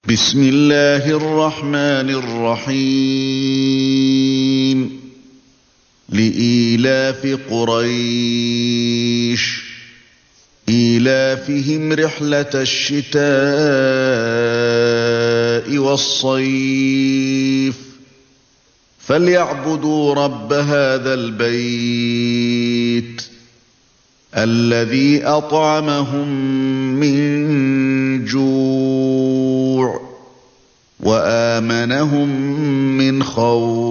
بسم الله الرحمن الرحيم لإيلاف قريش إيلافهم رحلة الشتاء والصيف فليعبدوا رب هذا البيت الذي أطعمهم من جوع وآمنهم من خوف